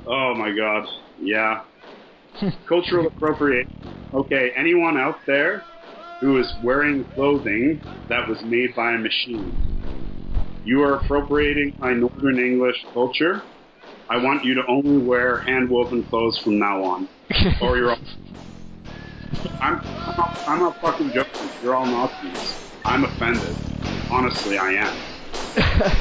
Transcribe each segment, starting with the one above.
Oh my God. Yeah. Cultural appropriation. Okay, anyone out there who is wearing clothing that was made by a machine, you are appropriating my Northern English culture. I want you to only wear hand-woven clothes from now on, or you're all... I'm not fucking joking. You're all Nazis. I'm offended. Honestly, I am.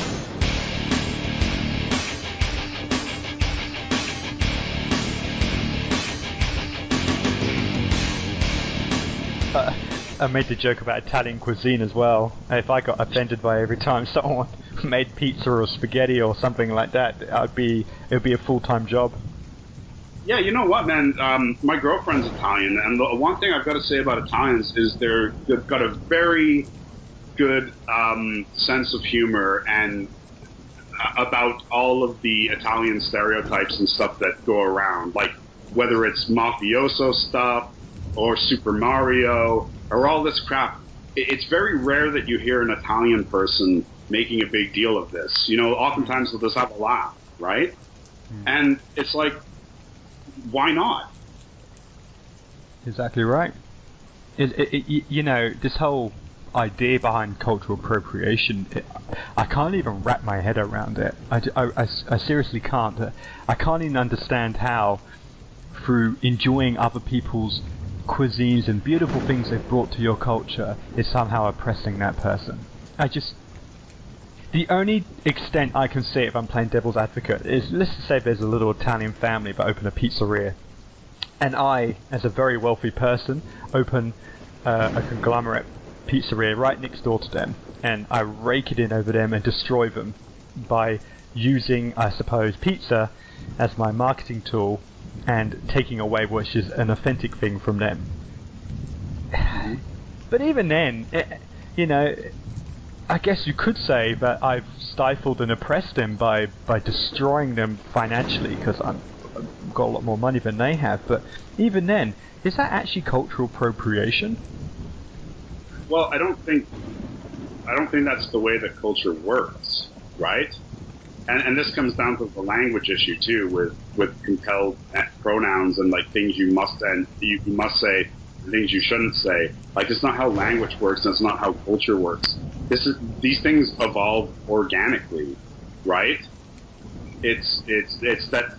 I made the joke about Italian cuisine as well. If I got offended by every time someone made pizza or spaghetti or something like that, it would be a full-time job. Yeah, you know what, man? My girlfriend's Italian, and the one thing I've got to say about Italians is they've got a very good sense of humor and about all of the Italian stereotypes and stuff that go around, like whether it's mafioso stuff or Super Mario or all this crap. It's very rare that you hear an Italian person making a big deal of this. You know, oftentimes they'll just have a laugh, right? And it's like, why not? Exactly right. You know, this whole idea behind cultural appropriation, I can't even wrap my head around it. I seriously can't. I can't even understand how, through enjoying other people's cuisines and beautiful things they've brought to your culture, is somehow oppressing that person. The only extent I can see, if I'm playing devil's advocate, is, let's just say there's a little Italian family that open a pizzeria, and I, as a very wealthy person, open a conglomerate pizzeria right next door to them, and I rake it in over them and destroy them by using, I suppose, pizza as my marketing tool and taking away what is an authentic thing from them. But even then, you know, I guess you could say that I've stifled and oppressed them by destroying them financially, because I've got a lot more money than they have. But even then, is that actually cultural appropriation? Well, I don't think that's the way that culture works, right? And this comes down to the language issue too, with compelled pronouns and like things you must say, and things you shouldn't say. Like, it's not how language works, and it's not how culture works. These things evolve organically, right? It's that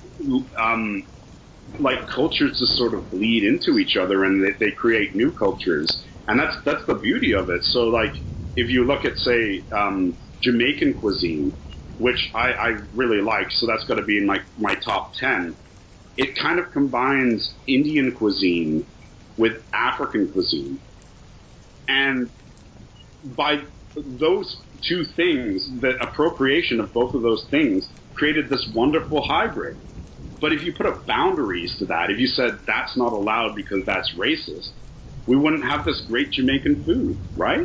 like cultures just sort of bleed into each other, and they create new cultures, and that's the beauty of it. So like, if you look at, say, Jamaican cuisine, which I really like, so that's got to be in my top 10. It kind of combines Indian cuisine with African cuisine. And by those two things, the appropriation of both of those things created this wonderful hybrid. But if you put up boundaries to that, if you said that's not allowed because that's racist, we wouldn't have this great Jamaican food, right?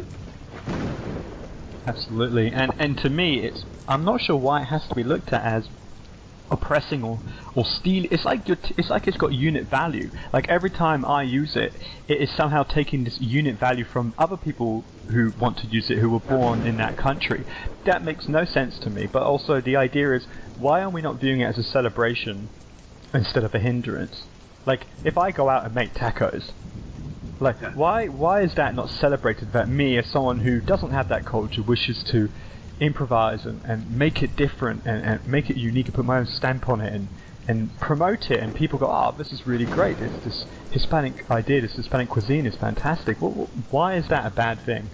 Absolutely, and to me, I'm not sure why it has to be looked at as oppressing or stealing. It's like it's got unit value. Like, every time I use it, it is somehow taking this unit value from other people who want to use it, who were born in that country. That makes no sense to me. But also, the idea is, why are we not viewing it as a celebration instead of a hindrance? Like, if I go out and make tacos, like, why is that not celebrated, that me, as someone who doesn't have that culture, wishes to improvise and make it different and make it unique and put my own stamp on it and promote it, and people go, oh, this is really great, this Hispanic idea, this Hispanic cuisine is fantastic. Why is that a bad thing?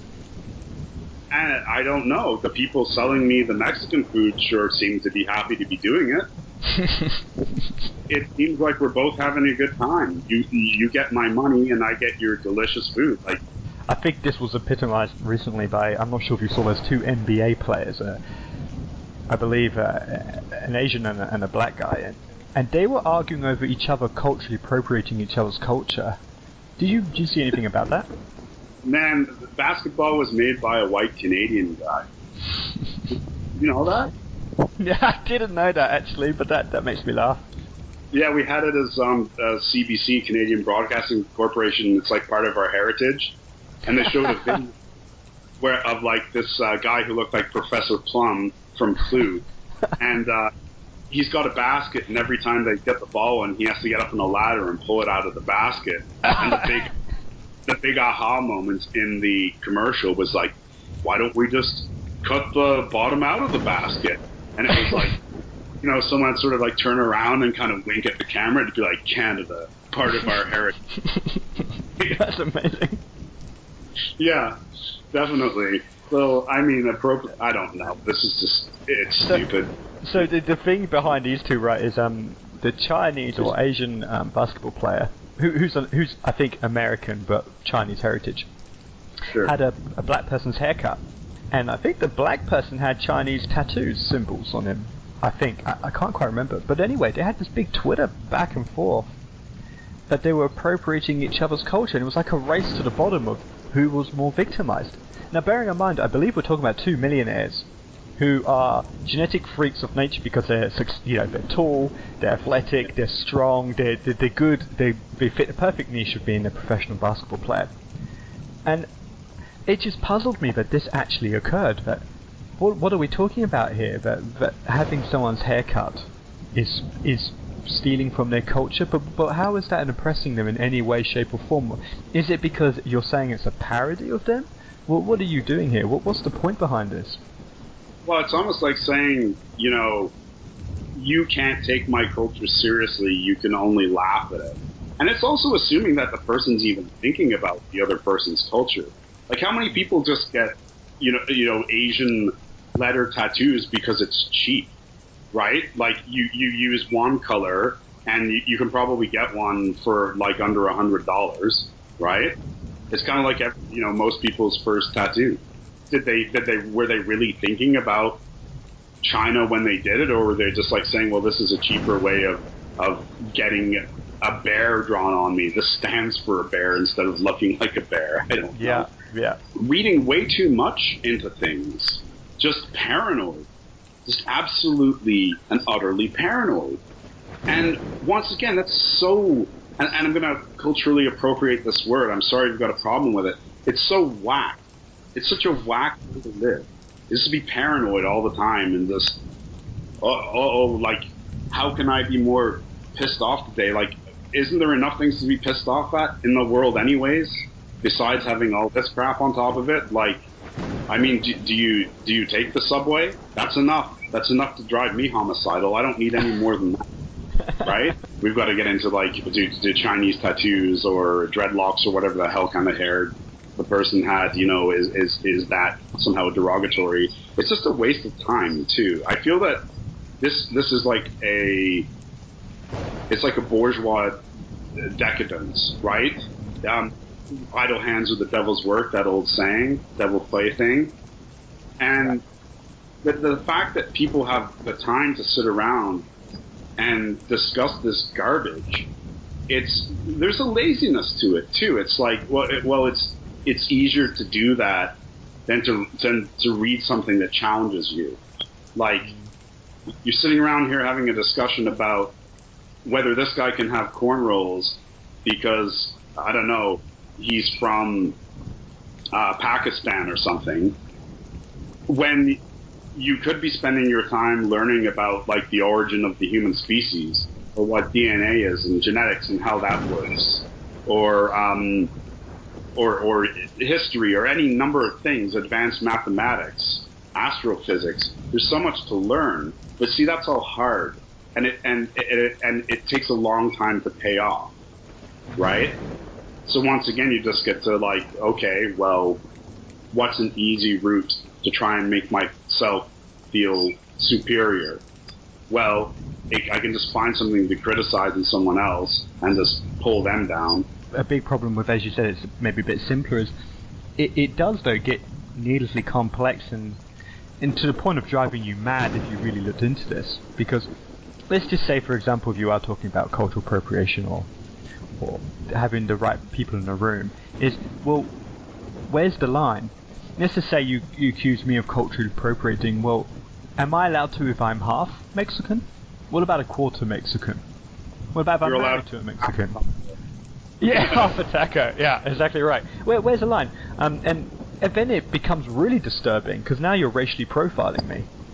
And I don't know. The people selling me the Mexican food sure seem to be happy to be doing it. It seems like we're both having a good time. You get my money, and I get your delicious food. Like, I think this was epitomized recently by, I'm not sure if you saw, those two NBA players, I believe an Asian and a black guy, and they were arguing over each other culturally appropriating each other's culture. Did you see anything about that? man, basketball was made by a white Canadian guy. You know that? Yeah, I didn't know that, actually, but that makes me laugh. Yeah, we had it as CBC, Canadian Broadcasting Corporation. It's like part of our heritage. And they showed a video of like this guy who looked like Professor Plum from Clue. And he's got a basket, and every time they get the ball, and he has to get up on a ladder and pull it out of the basket. And the big aha moment in the commercial was like, why don't we just cut the bottom out of the basket? And it was like, someone sort of like turn around and kind of wink at the camera to be like, Canada, part of our heritage. That's amazing. Yeah, definitely. So, I mean, I don't know. This is just, it's stupid. So the thing behind these two, right, is the Chinese or Asian basketball player, who's I think American but Chinese heritage, sure. had a black person's haircut. And I think the black person had Chinese tattoos, symbols on him. I think. I can't quite remember. But anyway, they had this big Twitter back and forth that they were appropriating each other's culture, and it was like a race to the bottom of who was more victimized. Now, bearing in mind, I believe we're talking about two millionaires who are genetic freaks of nature because they're tall, they're athletic, they're strong, they're good, they fit the perfect niche of being a professional basketball player. And it just puzzled me that this actually occurred. That what are we talking about here? That having someone's haircut is stealing from their culture, but how is that oppressing them in any way, shape or form? Is it because you're saying it's a parody of them? Well, what are you doing here? What's the point behind this? Well, it's almost like saying, you can't take my culture seriously, you can only laugh at it. And it's also assuming that the person's even thinking about the other person's culture. Like, how many people just get, Asian letter tattoos because it's cheap, right? Like, you use one color, and you can probably get one for, like, under $100, right? It's kind of like, most people's first tattoo. Were they really thinking about China when they did it, or were they just like saying, well, this is a cheaper way of getting a bear drawn on me? This stands for a bear instead of looking like a bear. I don't know. Yeah. Reading way too much into things. Just paranoid. Just absolutely and utterly paranoid. And once again, that's so... And I'm going to culturally appropriate this word. I'm sorry you've got a problem with it. It's so whack. It's such a whack way to live. Just to be paranoid all the time and just, like, how can I be more pissed off today? Like, isn't there enough things to be pissed off at in the world anyways, besides having all this crap on top of it? Like, I mean, do you take the subway? That's enough. That's enough to drive me homicidal. I don't need any more than that, right? We've got to get into, like, do Chinese tattoos or dreadlocks or whatever the hell kind of hair the person had, is that somehow derogatory? It's just a waste of time too. I feel that this is like it's like a bourgeois decadence, right? Idle hands are the devil's work, that old saying, devil play thing. And the fact that people have the time to sit around and discuss this garbage, there's a laziness to it too. It's like, it's easier to do that than to read something that challenges you. Like, you're sitting around here having a discussion about whether this guy can have cornrows because, I don't know, he's from Pakistan or something, when you could be spending your time learning about, like, the origin of the human species, or what DNA is and genetics and how that works, or history, or any number of things, advanced mathematics, astrophysics. There's so much to learn, but see, that's all hard, and it takes a long time to pay off, right? So once again, you just get to, like, okay, well, what's an easy route to try and make myself feel superior? Well, I can just find something to criticize in someone else and just pull them down. A big problem with, as you said, it's maybe a bit simpler, is it does, though, get needlessly complex and to the point of driving you mad if you really looked into this. Because let's just say, for example, if you are talking about cultural appropriation or having the right people in the room, is, well, where's the line? Let's just say you accuse me of culturally appropriating. Well, am I allowed to if I'm half Mexican? What about a quarter Mexican? What about if I'm married to a Mexican? Yeah, half a taco. Yeah, exactly right. Where's the line? And then it becomes really disturbing, because now you're racially profiling me.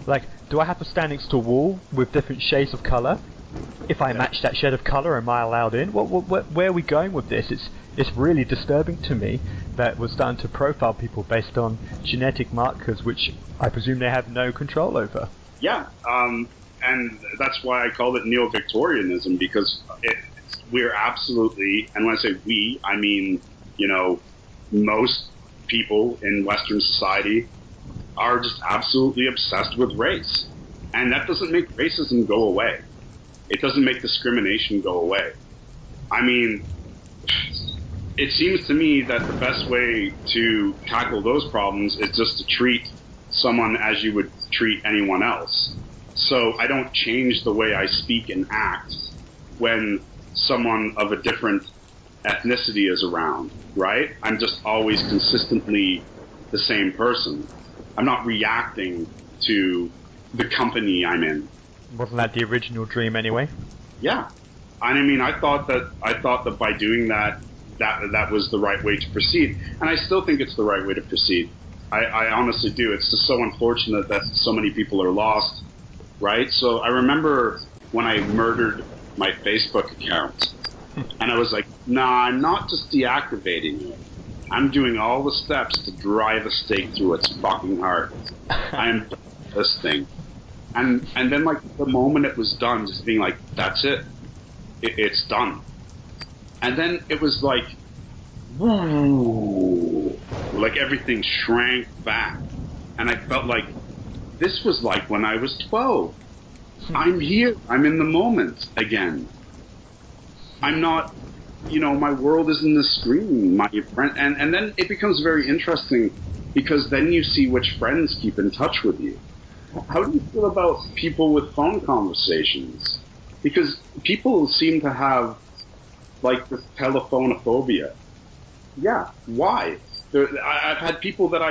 Like, do I have to stand next to a wall with different shades of color? If I match that shade of color, am I allowed in? Where are we going with this? It's really disturbing to me that we're starting to profile people based on genetic markers, which I presume they have no control over. Yeah, and that's why I call it neo-Victorianism, because we're absolutely, and when I say we, I mean, most people in Western society are just absolutely obsessed with race. And that doesn't make racism go away. It doesn't make discrimination go away. I mean, it seems to me that the best way to tackle those problems is just to treat someone as you would treat anyone else. So I don't change the way I speak and act when someone of a different ethnicity is around, right? I'm just always consistently the same person. I'm not reacting to the company I'm in. Wasn't that the original dream anyway? Yeah. And I mean, I thought that by doing that was the right way to proceed. And I still think it's the right way to proceed. I honestly do. It's just so unfortunate that so many people are lost, right? So I remember when I murdered my Facebook account, and I was like, nah, I'm not just deactivating it. I'm doing all the steps to drive a stake through its fucking heart. I'm done with this thing. And then, like, the moment it was done, just being like, that's it. It's done. And then it was like, woo, like everything shrank back. And I felt like this was like when I was 12. I'm here. I'm in the moment again. I'm not, my world is in the screen. My friend, and then it becomes very interesting because then you see which friends keep in touch with you. How do you feel about people with phone conversations? Because people seem to have like this telephonophobia. Yeah, why? I've had people that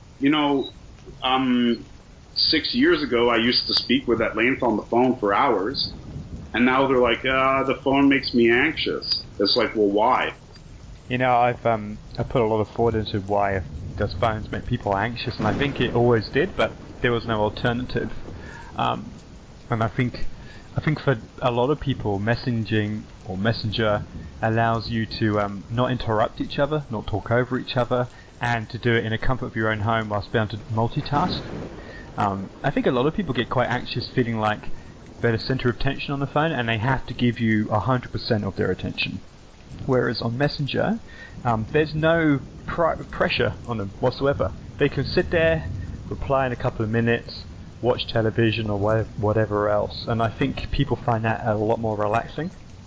um, 6 years ago I used to speak with at length on the phone for hours, and now they're like, the phone makes me anxious. It's like, well, why? I've I put a lot of thought into why does phones make people anxious, and I think it always did, but there was no alternative. And I think for a lot of people, messaging or messenger allows you to not interrupt each other, not talk over each other, and to do it in the comfort of your own home whilst being able to multitask. I think a lot of people get quite anxious feeling like they're the center of attention on the phone and they have to give you 100% of their attention. Whereas on Messenger, there's no pressure on them whatsoever. They can sit there, reply in a couple of minutes, watch television or whatever else, and I think people find that a lot more relaxing.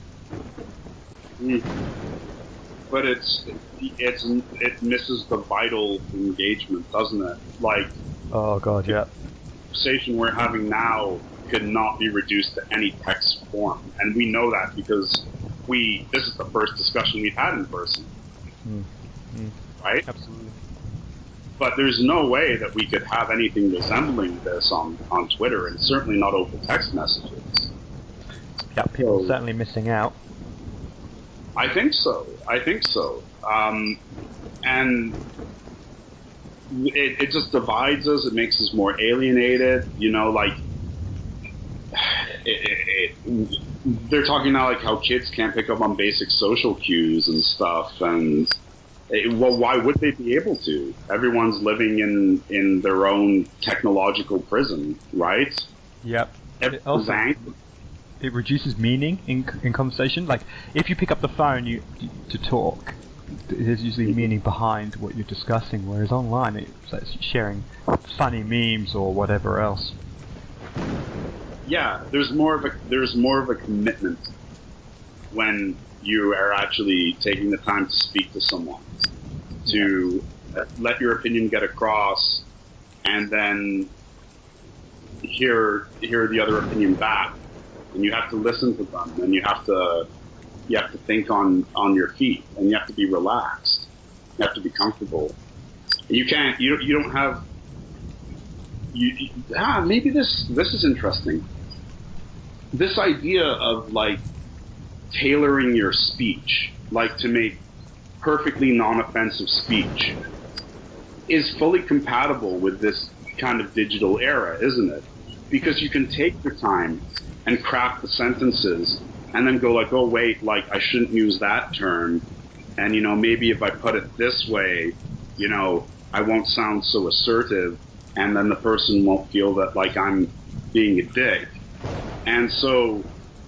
But it misses the vital engagement, doesn't it? Like, oh god, yeah. The conversation we're having now could not be reduced to any text form, and we know that because this is the first discussion we've had in person, right? Absolutely. But there's no way that we could have anything resembling this on Twitter, and certainly not over text messages. Yeah, people are certainly missing out. I think so. And it just divides us. It makes us more alienated. They're talking now like how kids can't pick up on basic social cues and stuff. And well, why would they be able to? Everyone's living in their own technological prison, right? Yep. It reduces meaning in conversation. Like, if you pick up the phone to talk, there's usually meaning behind what you're discussing, whereas online it's like sharing funny memes or whatever else. Yeah, there's more of a commitment when you are actually taking the time to speak to someone, to let your opinion get across, and then hear the other opinion back. And you have to listen to them, and you have to think on your feet, and you have to be relaxed. You have to be comfortable. You can't. You don't have. Maybe this is interesting. This idea of like tailoring your speech, like to make perfectly non-offensive speech, is fully compatible with this kind of digital era, isn't it? Because you can take your time and craft the sentences and then go like, oh wait, like I shouldn't use that term. And, maybe if I put it this way, I won't sound so assertive, and then the person won't feel that like I'm being a dick. And so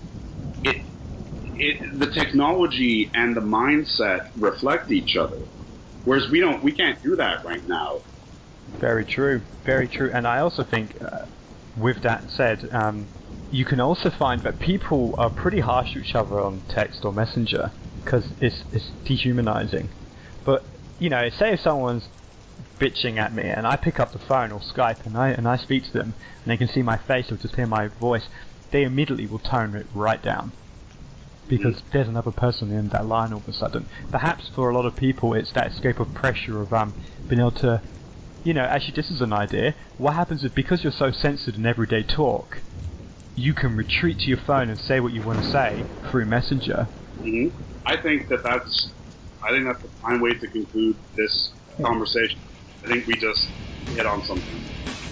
the technology and the mindset reflect each other. Whereas we can't do that right now. Very true, very true. And I also think, with that said, you can also find that people are pretty harsh to each other on text or messenger because it's dehumanizing. But say if someone's bitching at me and I pick up the phone or Skype and I speak to them and they can see my face or just hear my voice, they immediately will tone it right down. Because there's another person in that line all of a sudden. Perhaps for a lot of people it's that escape of pressure of being able to, actually this is an idea. What happens is because you're so censored in everyday talk, you can retreat to your phone and say what you want to say through Messenger. Mm-hmm. I think that's a fine way to conclude this conversation. I think we just hit on something.